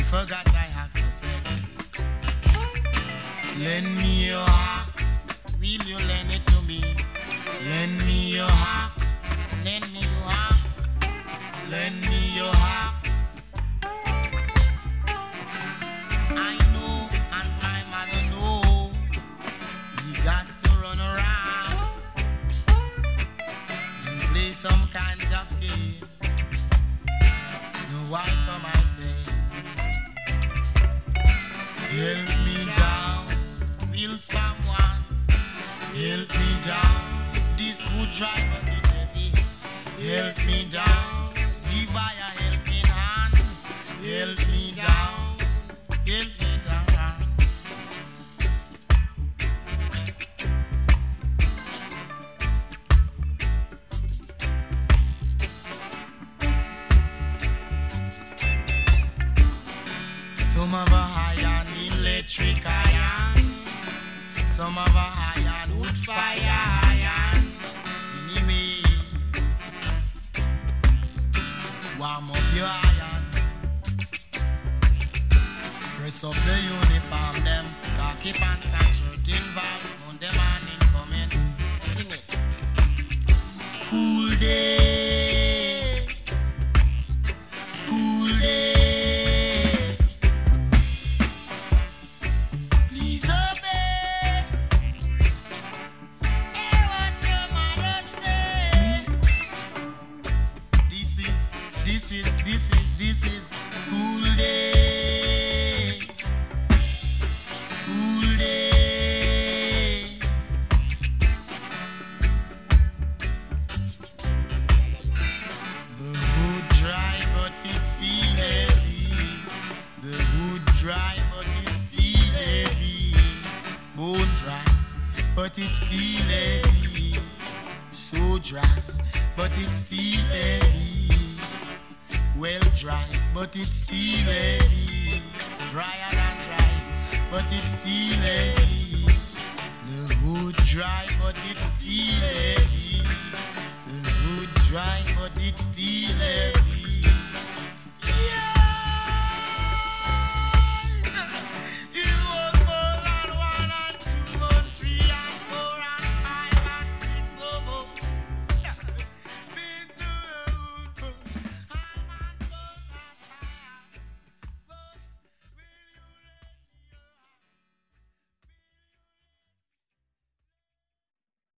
forgot I asked to say, lend me your axe, will you lend it to me? Lend me your axe, lend me your axe, lend me your axe. I know and my mother know, he got to run around and play some kinds of game. No, I come and say, help me down, will someone help me down? This would drive but it heavy. Help me down, give I a helping hand. Help me down, help me down. Some of a iron, electric iron. Some of a iron, wood fire iron. Anyway, warm up your iron. Press up the uniform, them khaki pants and shirt involved. Monday morning coming, sing it. School day, school day. This is school days. School days. The hood dry, but it's still heavy. The hood dry, but it's still heavy. Bone dry, but it's still heavy. So dry, but it's still heavy. Well dry, but it's still heavy. Drier than dry, but it's still heavy. The wood dry, but it's still